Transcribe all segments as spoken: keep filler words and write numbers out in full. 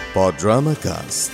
بودراما كاست.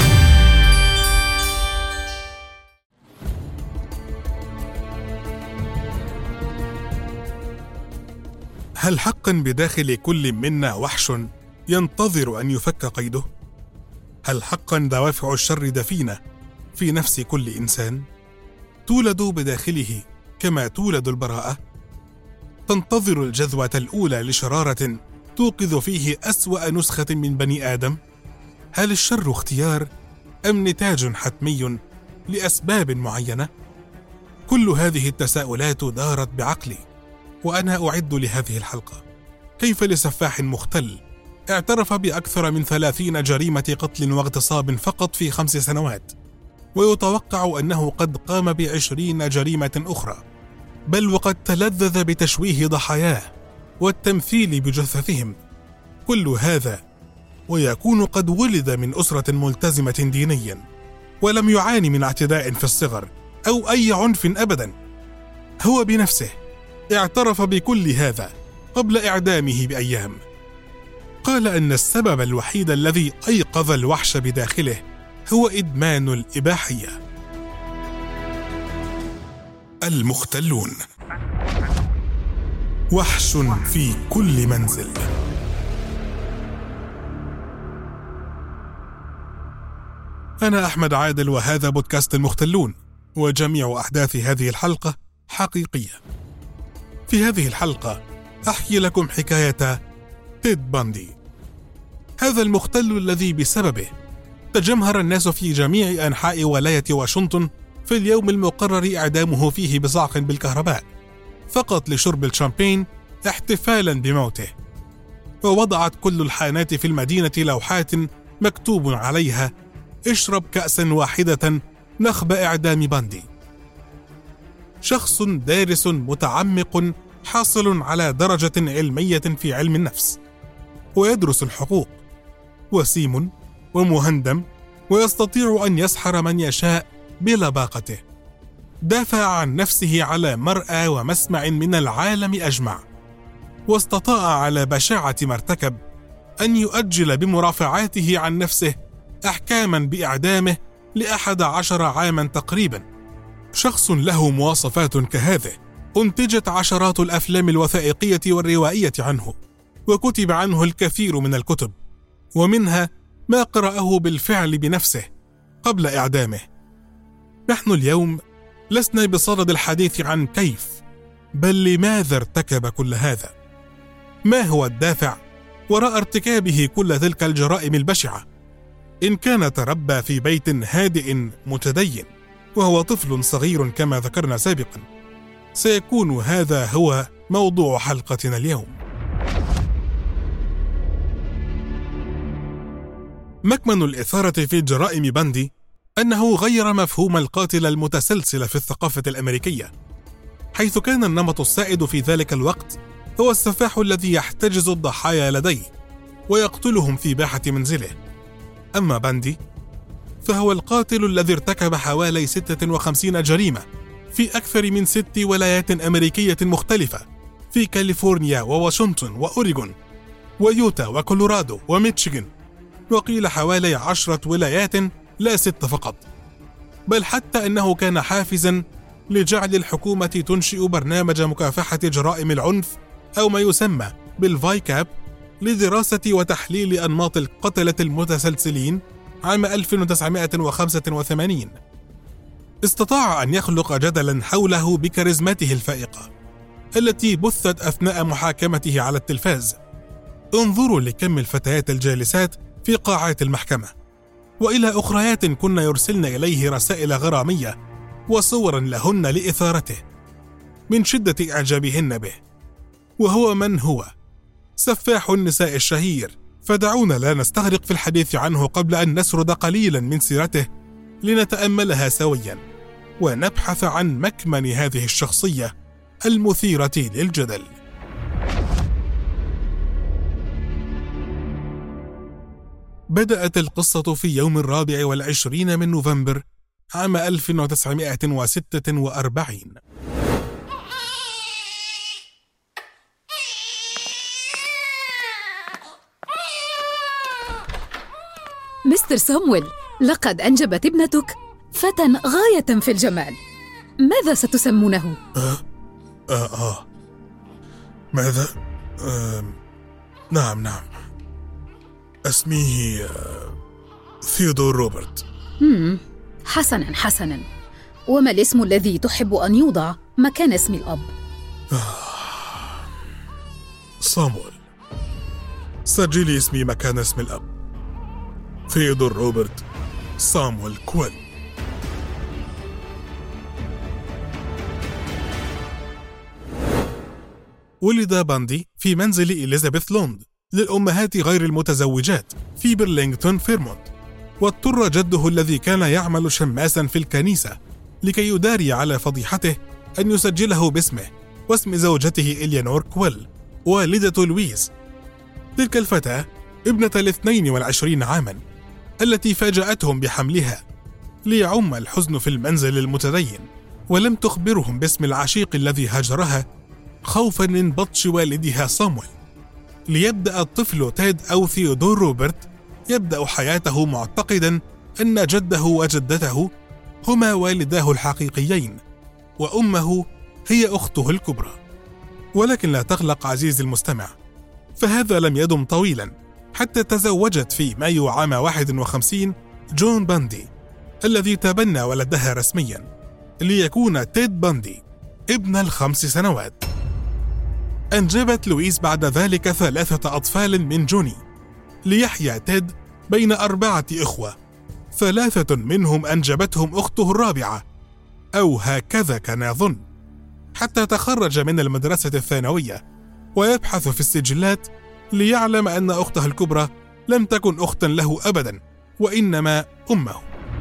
هل حقا بداخل كل منا وحش ينتظر أن يفك قيده؟ هل حقا دوافع الشر دفينة في نفس كل إنسان؟ تولد بداخله كما تولد البراءة؟ تنتظر الجذوة الأولى لشرارة توقظ فيه أسوأ نسخة من بني آدم؟ هل الشر اختيار أم نتاج حتمي لأسباب معينة؟ كل هذه التساؤلات دارت بعقلي وأنا أعد لهذه الحلقة. كيف لسفاح مختل اعترف بأكثر من ثلاثين جريمة قتل واغتصاب فقط في خمس سنوات، ويتوقع أنه قد قام بعشرين جريمة أخرى، بل وقد تلذذ بتشويه ضحاياه والتمثيل بجثثهم، كل هذا ويكون قد ولد من أسرة ملتزمة دينيا ولم يعاني من اعتداء في الصغر أو أي عنف أبدا. هو بنفسه اعترف بكل هذا قبل إعدامه بأيام. قال أن السبب الوحيد الذي أيقظ الوحش بداخله هو إدمان الإباحية. المختلون، وحش في كل منزل. أنا أحمد عادل وهذا بودكاست المختلون، وجميع أحداث هذه الحلقة حقيقية. في هذه الحلقة أحكي لكم حكاية تيد باندي، هذا المختل الذي بسببه تجمهر الناس في جميع أنحاء ولاية واشنطن في اليوم المقرر إعدامه فيه بصعق بالكهرباء فقط لشرب الشامبين احتفالا بموته. ووضعت كل الحانات في المدينة لوحات مكتوب عليها: اشرب كأسا واحدة نخب إعدام باندي. شخص دارس متعمق حاصل على درجة علمية في علم النفس، ويدرس الحقوق، وسيم ومهندم، ويستطيع أن يسحر من يشاء بلباقته. دافع عن نفسه على مرأى ومسمع من العالم أجمع، واستطاع على بشاعة ما ارتكب أن يؤجل بمرافعاته عن نفسه أحكاما بإعدامه لأحد عشر عاما تقريبا. شخص له مواصفات كهذه أنتجت عشرات الأفلام الوثائقية والروائية عنه، وكتب عنه الكثير من الكتب، ومنها ما قرأه بالفعل بنفسه قبل إعدامه. نحن اليوم لسنا بصدد الحديث عن كيف، بل لماذا ارتكب كل هذا؟ ما هو الدافع وراء ارتكابه كل تلك الجرائم البشعة؟ إن كان تربى في بيت هادئ متدين وهو طفل صغير كما ذكرنا سابقا، سيكون هذا هو موضوع حلقتنا اليوم. مكمن الإثارة في جرائم باندي أنه غير مفهوم القاتل المتسلسل في الثقافة الأمريكية، حيث كان النمط السائد في ذلك الوقت هو السفاح الذي يحتجز الضحايا لديه ويقتلهم في باحة منزله. أما باندي فهو القاتل الذي ارتكب حوالي ستة وخمسين جريمة في أكثر من ست ولايات أمريكية مختلفة، في كاليفورنيا وواشنطن وأوريغون ويوتا وكولورادو وميتشيغان، وقيل حوالي عشرة ولايات لا ست فقط. بل حتى أنه كان حافزا لجعل الحكومة تنشئ برنامج مكافحة جرائم العنف أو ما يسمى بالفايكاب لدراسة وتحليل أنماط القتلة المتسلسلين عام ألف وتسعمائة وخمسة وثمانين. استطاع أن يخلق جدلا حوله بكاريزمته الفائقة التي بثت أثناء محاكمته على التلفاز. انظروا لكم الفتيات الجالسات في قاعات المحكمة، وإلى أخريات كن يرسلن إليه رسائل غرامية وصورا لهن لإثارته من شدة إعجابهن به. وهو من هو؟ سفاح النساء الشهير. فدعونا لا نستغرق في الحديث عنه قبل أن نسرد قليلا من سيرته لنتأملها سويا ونبحث عن مكمن هذه الشخصية المثيرة للجدل. بدأت القصة في يوم الرابع والعشرين من نوفمبر عام ألف وتسعمائة وستة وأربعين. مستر سامويل، لقد أنجبت ابنتك فتى غاية في الجمال. ماذا ستسمونه؟ آه آه, آه. ماذا؟ آه. نعم نعم اسميه آه. ثيودور روبرت. مم. حسنا حسنا، وما الاسم الذي تحب أن يوضع مكان اسم الأب؟ آه. صامويل. سجلي اسمي مكان اسم الأب، ثيودور روبرت صامويل كويل. ولد باندي في منزل إليزابيث لوند للأمهات غير المتزوجات في برلينغتون فيرمونت، واضطر جده الذي كان يعمل شماسا في الكنيسة لكي يداري على فضيحته أن يسجله باسمه واسم زوجته إليانور كويل والدة لويز، تلك الفتاة ابنة الاثنين والعشرين عاما التي فاجأتهم بحملها، ليعم الحزن في المنزل المتدين، ولم تخبرهم باسم العشيق الذي هاجرها خوفا من بطش والدها صامويل. ليبدأ الطفل تيد أو ثيودور روبرت يبدأ حياته معتقدا أن جده وجدته هما والداه الحقيقيين، وأمه هي أخته الكبرى. ولكن لا تقلق عزيزي المستمع، فهذا لم يدم طويلا حتى تزوجت في مايو عام واحد وخمسين جون باندي الذي تبنى ولدها رسميا، ليكون تيد باندي ابن الخمس سنوات. أنجبت لويز بعد ذلك ثلاثة أطفال من جوني، ليحيا تيد بين أربعة إخوة، ثلاثة منهم أنجبتهم أخته الرابعة، أو هكذا كان يظن، حتى تخرج من المدرسة الثانوية ويبحث في السجلات ليعلم أن أخته الكبرى لم تكن أختا له أبدا، وإنما أمه.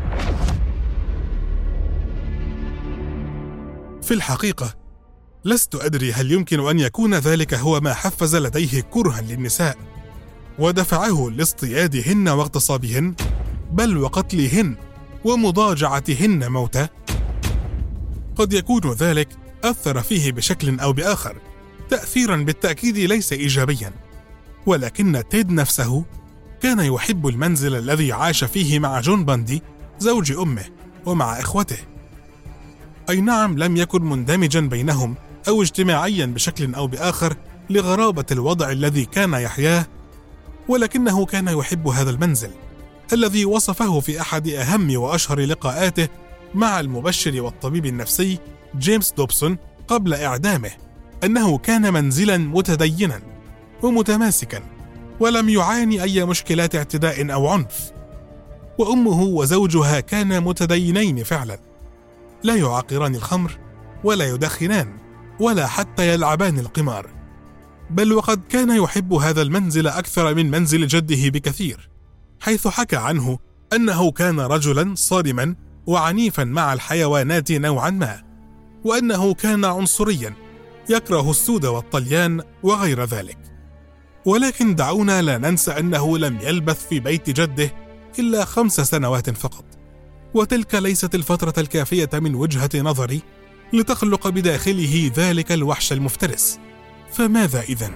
في الحقيقة لست أدري هل يمكن أن يكون ذلك هو ما حفز لديه كرها للنساء ودفعه لاصطيادهن واغتصابهن، بل وقتلهن ومضاجعتهن موتى. قد يكون ذلك أثر فيه بشكل أو بآخر، تأثيرا بالتأكيد ليس إيجابيا، ولكن تيد نفسه كان يحب المنزل الذي عاش فيه مع جون باندي زوج أمه ومع إخوته. أي نعم، لم يكن مندمجا بينهم أو اجتماعيا بشكل أو بآخر لغرابة الوضع الذي كان يحياه، ولكنه كان يحب هذا المنزل الذي وصفه في أحد أهم وأشهر لقاءاته مع المبشر والطبيب النفسي جيمس دوبسون قبل إعدامه، أنه كان منزلا متدينا ومتماسكا ولم يعاني أي مشكلات اعتداء أو عنف. وأمه وزوجها كانا متدينين فعلا، لا يعاقران الخمر ولا يدخنان ولا حتى يلعبان القمار، بل وقد كان يحب هذا المنزل أكثر من منزل جده بكثير، حيث حكى عنه أنه كان رجلا صارما وعنيفا مع الحيوانات نوعا ما، وأنه كان عنصريا يكره السود والطليان وغير ذلك. ولكن دعونا لا ننسى أنه لم يلبث في بيت جده إلا خمس سنوات فقط، وتلك ليست الفترة الكافية من وجهة نظري لتخلق بداخله ذلك الوحش المفترس. فماذا إذن؟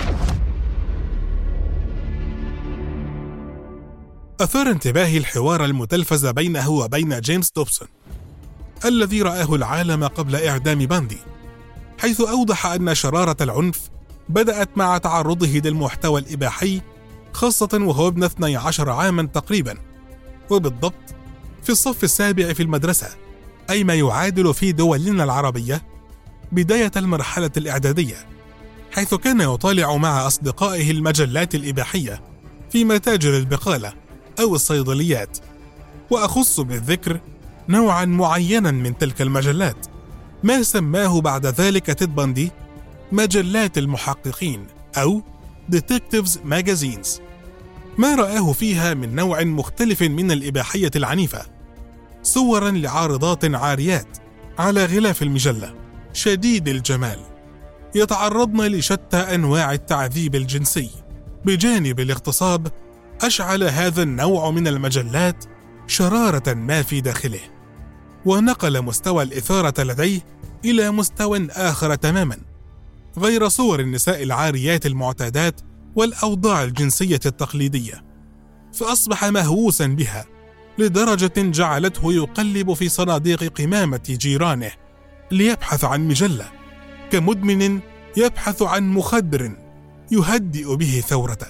أثار انتباهي الحوار المتلفز بينه وبين جيمس دوبسون الذي رآه العالم قبل إعدام باندي، حيث أوضح أن شرارة العنف بدأت مع تعرضه للمحتوى الإباحي، خاصة وهو ابن اثني عشر عاما تقريبا، وبالضبط في الصف السابع في المدرسة، أي ما يعادل في دولنا العربية بداية المرحلة الإعدادية، حيث كان يطالع مع أصدقائه المجلات الإباحية في متاجر البقالة أو الصيدليات، وأخص بالذكر نوعا معينا من تلك المجلات، ما سماه بعد ذلك تيد باندي مجلات المحققين أو Detectives Magazines، ما رآه فيها من نوع مختلف من الإباحية العنيفة، صورا لعارضات عاريات على غلاف المجلة شديد الجمال يتعرضن لشتى أنواع التعذيب الجنسي، بجانب الاغتصاب. أشعل هذا النوع من المجلات شرارة ما في داخله، ونقل مستوى الإثارة لديه إلى مستوى آخر تماما، غير صور النساء العاريات المعتادات والأوضاع الجنسية التقليدية. فأصبح مهووسا بها لدرجة جعلته يقلب في صناديق قمامة جيرانه ليبحث عن مجلة، كمدمن يبحث عن مخدر يهدئ به ثورته.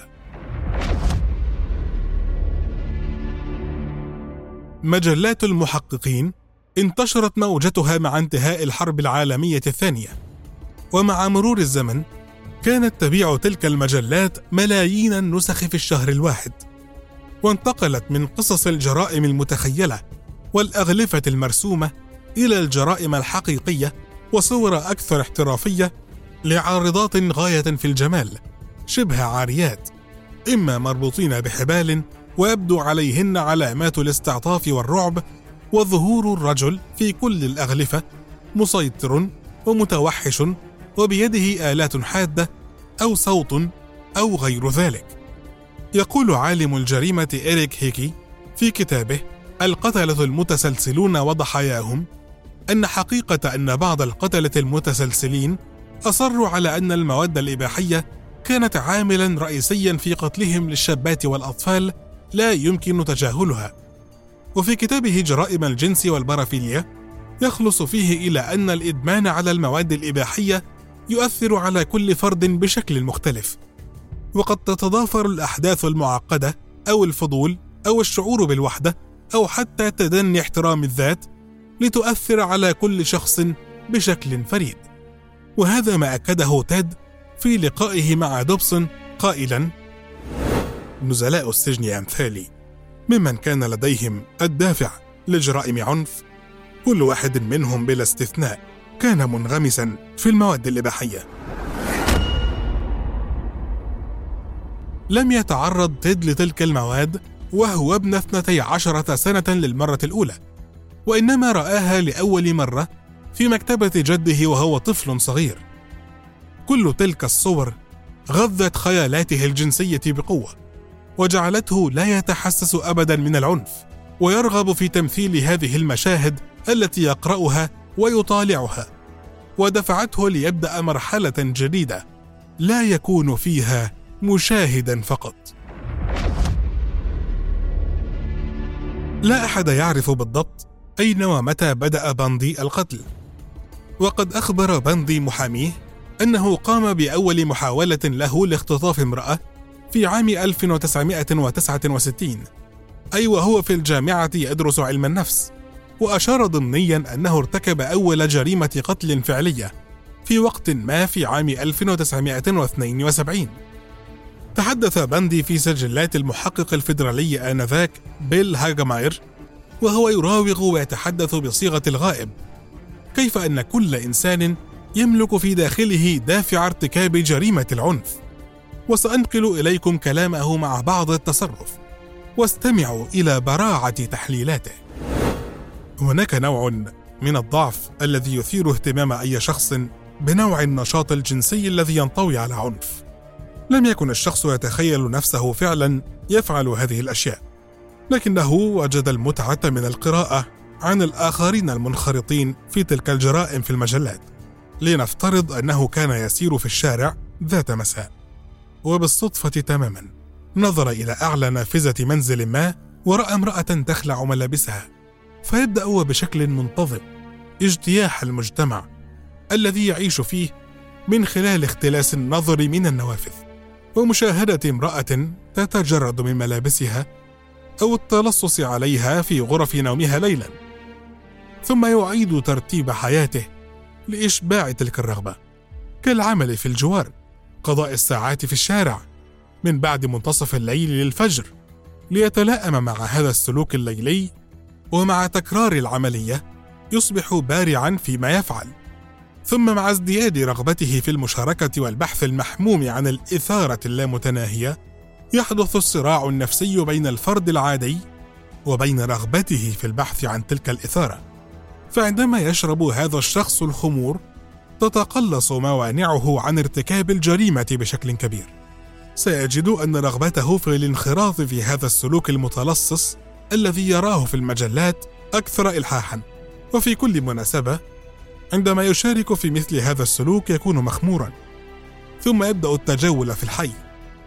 مجلات المحققين انتشرت موجتها مع انتهاء الحرب العالمية الثانية، ومع مرور الزمن كانت تبيع تلك المجلات ملايين النسخ في الشهر الواحد، وانتقلت من قصص الجرائم المتخيلة والأغلفة المرسومة إلى الجرائم الحقيقية وصور أكثر احترافية لعارضات غاية في الجمال شبه عاريات، إما مربوطين بحبال ويبدو عليهن علامات الاستعطاف والرعب، وظهور الرجل في كل الأغلفة مسيطر ومتوحش وبيده آلات حادة أو صوت أو غير ذلك. يقول عالم الجريمة إريك هيكي في كتابه القتلة المتسلسلون وضحاياهم أن حقيقة أن بعض القتلة المتسلسلين أصروا على أن المواد الإباحية كانت عاملا رئيسيا في قتلهم للشابات والأطفال لا يمكن تجاهلها. وفي كتابه جرائم الجنس والبارافيليا يخلص فيه إلى أن الإدمان على المواد الإباحية يؤثر على كل فرد بشكل مختلف، وقد تتضافر الأحداث المعقدة أو الفضول أو الشعور بالوحدة أو حتى تدني احترام الذات لتؤثر على كل شخص بشكل فريد. وهذا ما أكده تيد في لقائه مع دوبسون قائلا: نزلاء السجن أمثالي ممن كان لديهم الدافع لجرائم عنف، كل واحد منهم بلا استثناء كان منغمسا في المواد الإباحية. لم يتعرض تيد لتلك المواد وهو ابن اثنتي عشرة سنة للمرة الأولى، وإنما رآها لأول مرة في مكتبة جده وهو طفل صغير. كل تلك الصور غذت خيالاته الجنسية بقوة، وجعلته لا يتحسس أبدا من العنف، ويرغب في تمثيل هذه المشاهد التي يقرأها ويطالعها، ودفعته ليبدأ مرحلة جديدة لا يكون فيها مشاهدا فقط. لا أحد يعرف بالضبط أين ومتى بدأ باندي القتل، وقد أخبر باندي محاميه أنه قام بأول محاولة له لاختطاف امرأة في عام ألف وتسعمائة وتسعة وستين، أي وهو في الجامعة يدرس علم النفس، وأشار ضمنيا أنه ارتكب أول جريمة قتل فعلية في وقت ما في عام ألف وتسعمائة واثنين وسبعين. تحدث باندي في سجلات المحقق الفيدرالي آنذاك بيل هاغماير وهو يراوغ ويتحدث بصيغة الغائب كيف أن كل إنسان يملك في داخله دافع ارتكاب جريمة العنف. وسأنقل إليكم كلامه مع بعض التصرف، واستمعوا إلى براعة تحليلاته. هناك نوع من الضعف الذي يثير اهتمام أي شخص بنوع النشاط الجنسي الذي ينطوي على عنف. لم يكن الشخص يتخيل نفسه فعلا يفعل هذه الأشياء، لكنه وجد المتعة من القراءة عن الآخرين المنخرطين في تلك الجرائم في المجلات. لنفترض أنه كان يسير في الشارع ذات مساء، وبالصدفة تماما نظر إلى أعلى نافذة منزل ما ورأى امرأة تخلع ملابسها، فيبدأ وبشكل منتظم اجتياح المجتمع الذي يعيش فيه من خلال اختلاس النظر من النوافذ ومشاهدة امرأة تتجرد من ملابسها أو التلصص عليها في غرف نومها ليلا، ثم يعيد ترتيب حياته لإشباع تلك الرغبة، كالعمل في الجوار، قضاء الساعات في الشارع من بعد منتصف الليل للفجر، ليتلائم مع هذا السلوك الليلي. ومع تكرار العملية يصبح بارعا فيما يفعل، ثم مع ازدياد رغبته في المشاركة والبحث المحموم عن الإثارة اللامتناهية يحدث الصراع النفسي بين الفرد العادي وبين رغبته في البحث عن تلك الإثارة. فعندما يشرب هذا الشخص الخمور تتقلص موانعه عن ارتكاب الجريمة بشكل كبير. سيجد أن رغبته في الانخراط في هذا السلوك المتلصص الذي يراه في المجلات أكثر إلحاحا، وفي كل مناسبة عندما يشارك في مثل هذا السلوك يكون مخمورا، ثم يبدأ التجول في الحي.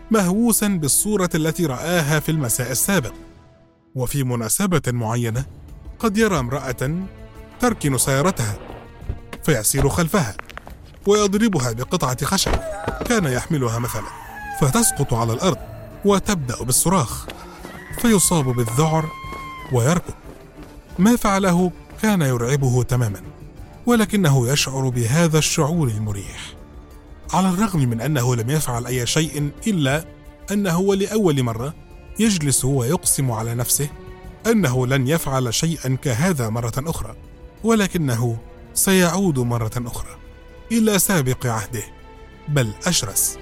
مهووسا بالصورة التي رآها في المساء السابق، وفي مناسبة معينة قد يرى امرأة تركن سيارتها فيسير خلفها ويضربها بقطعة خشب كان يحملها مثلا، فتسقط على الأرض وتبدأ بالصراخ فيصاب بالذعر ويركض. ما فعله كان يرعبه تماما، ولكنه يشعر بهذا الشعور المريح، على الرغم من أنه لم يفعل أي شيء إلا أنه ولأول مرة يجلس ويقسم على نفسه أنه لن يفعل شيئا كهذا مرة أخرى، ولكنه سيعود مرة أخرى إلى سابق عهده، بل أشرس.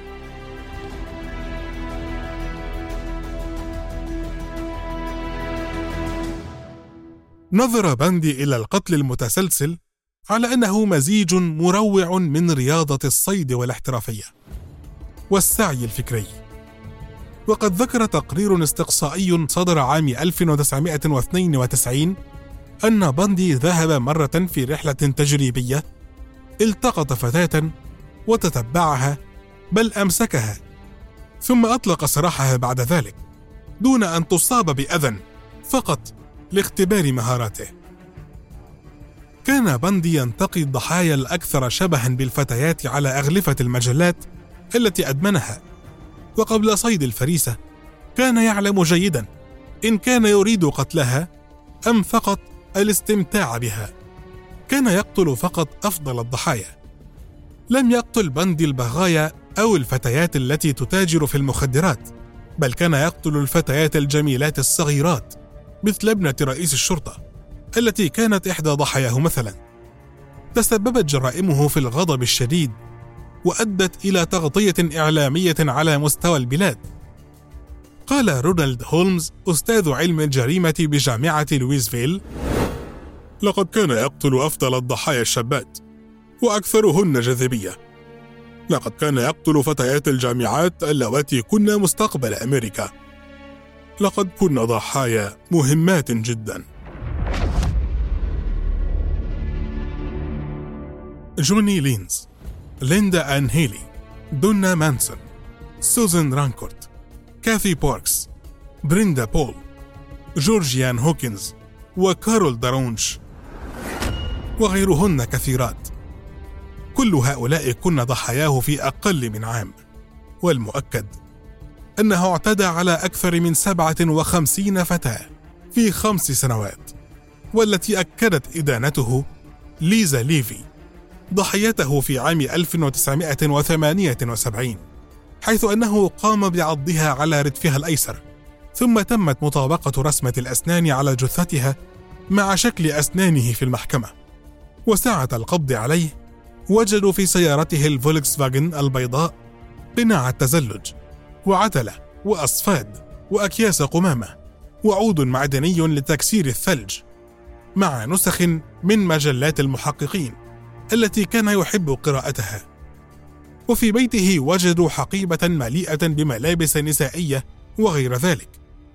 نظر باندي إلى القتل المتسلسل على أنه مزيج مروع من رياضة الصيد والاحترافية والسعي الفكري. وقد ذكر تقرير استقصائي صدر عام ألف وتسعمائة واثنين وتسعين أن باندي ذهب مرة في رحلة تجريبية، التقط فتاة وتتبعها بل أمسكها، ثم أطلق سراحها بعد ذلك دون أن تصاب بأذى، فقط لاختبار مهاراته. كان باندي ينتقي الضحايا الأكثر شبها بالفتيات على أغلفة المجلات التي أدمنها، وقبل صيد الفريسة كان يعلم جيدا إن كان يريد قتلها أم فقط الاستمتاع بها. كان يقتل فقط أفضل الضحايا. لم يقتل باندي البغايا أو الفتيات التي تتاجر في المخدرات، بل كان يقتل الفتيات الجميلات الصغيرات مثل ابنة رئيس الشرطة التي كانت إحدى ضحاياه مثلا. تسببت جرائمه في الغضب الشديد وأدت إلى تغطية إعلامية على مستوى البلاد. قال رونالد هولمز أستاذ علم الجريمة بجامعة لويسفيل: لقد كان يقتل أفضل الضحايا الشابات وأكثرهن جاذبية. لقد كان يقتل فتيات الجامعات اللواتي كن مستقبل أمريكا. لقد كنا ضحايا مهمات جدا. جوني لينز، ليندا آن هيلي، دونا مانسون، سوزان رانكورت، كاثي بوركس، بريندا بول، جورجيان هوكنز، وكارول دارونش، وغيرهن كثيرات. كل هؤلاء كن ضحاياه في أقل من عام، والمؤكد أنه اعتدى على أكثر من سبعة وخمسين فتاة في خمس سنوات، والتي أكدت إدانته ليزا ليفي ضحيته في عام ألف وتسعمائة وثمانية وسبعين، حيث أنه قام بعضها على ردفها الأيسر، ثم تمت مطابقة رسمة الأسنان على جثتها مع شكل أسنانه في المحكمة. وساعة القبض عليه وجدوا في سيارته الفولكس فاجن البيضاء قناع التزلج وعتلة وأصفاد وأكياس قمامة وعود معدني لتكسير الثلج، مع نسخ من مجلات المحققين التي كان يحب قراءتها. وفي بيته وجدوا حقيبة مليئة بملابس نسائية وغير ذلك.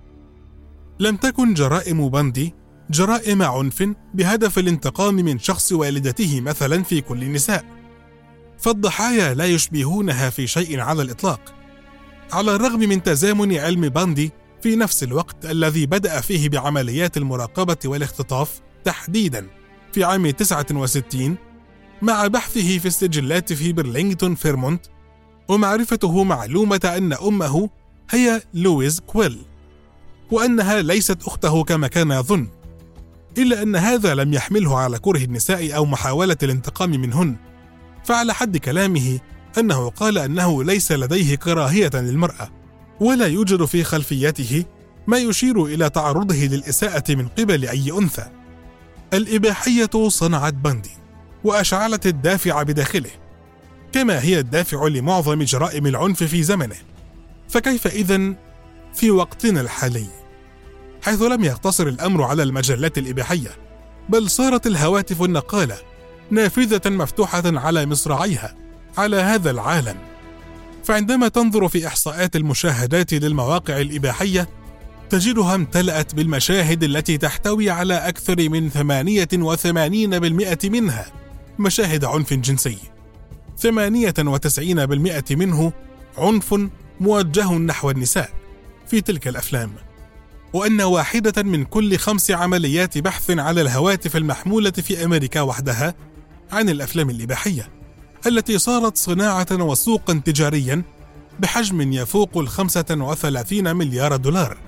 لم تكن جرائم باندي جرائم عنف بهدف الانتقام من شخص والدته مثلا في كل النساء، فالضحايا لا يشبهونها في شيء على الإطلاق، على الرغم من تزامن علم باندي في نفس الوقت الذي بدأ فيه بعمليات المراقبة والاختطاف تحديدا في عام تسعة وستين، مع بحثه في السجلات في برلينغتون فيرمونت، ومعرفته معلومة أن أمه هي لويز كويل، وأنها ليست أخته كما كان يظن، إلا أن هذا لم يحمله على كره النساء أو محاولة الانتقام منهن. فعلى حد كلامه أنه قال أنه ليس لديه كراهية للمرأة، ولا يوجد في خلفيته ما يشير إلى تعرضه للإساءة من قبل أي أنثى. الإباحية صنعت باندي وأشعلت الدافع بداخله، كما هي الدافع لمعظم جرائم العنف في زمنه. فكيف إذن في وقتنا الحالي، حيث لم يقتصر الأمر على المجلات الإباحية، بل صارت الهواتف النقالة نافذة مفتوحة على مصراعيها على هذا العالم؟ فعندما تنظر في إحصاءات المشاهدات للمواقع الإباحية تجدها امتلأت بالمشاهد التي تحتوي على أكثر من ثمانية وثمانين بالمئة منها مشاهد عنف جنسي، ثمانية وتسعين بالمئة منه عنف موجه نحو النساء في تلك الأفلام، وأن واحدة من كل خمس عمليات بحث على الهواتف المحمولة في أمريكا وحدها عن الأفلام الإباحية التي صارت صناعة وسوقا تجاريا بحجم يفوق الخمسة وثلاثين مليار دولار.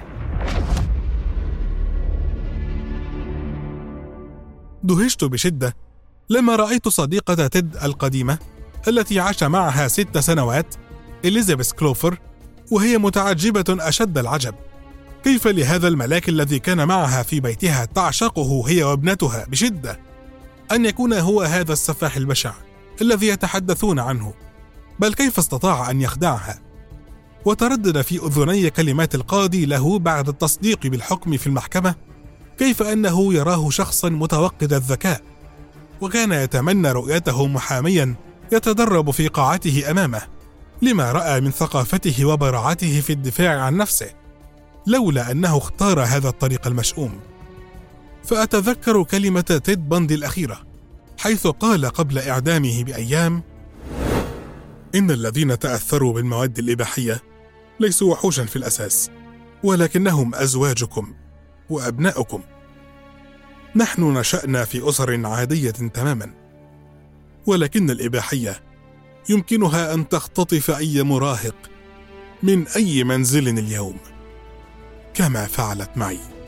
دهشت بشدة لما رأيت صديقة تيد القديمة التي عاش معها ست سنوات إليزابيث كلوفر، وهي متعجبة أشد العجب كيف لهذا الملاك الذي كان معها في بيتها تعشقه هي وابنتها بشدة أن يكون هو هذا السفاح البشع الذي يتحدثون عنه، بل كيف استطاع أن يخدعها. وتردد في أذني كلمات القاضي له بعد التصديق بالحكم في المحكمة كيف أنه يراه شخصا متوقد الذكاء، وكان يتمنى رؤيته محاميا يتدرب في قاعته أمامه لما رأى من ثقافته وبراعته في الدفاع عن نفسه، لولا أنه اختار هذا الطريق المشؤوم. فأتذكر كلمة تيد باندي الأخيرة حيث قال قبل إعدامه بأيام: إن الذين تأثروا بالمواد الإباحية ليسوا وحوشا في الأساس، ولكنهم أزواجكم وأبناؤكم. نحن نشأنا في أسر عادية تماما، ولكن الإباحية يمكنها أن تختطف أي مراهق من أي منزل اليوم كما فعلت معي.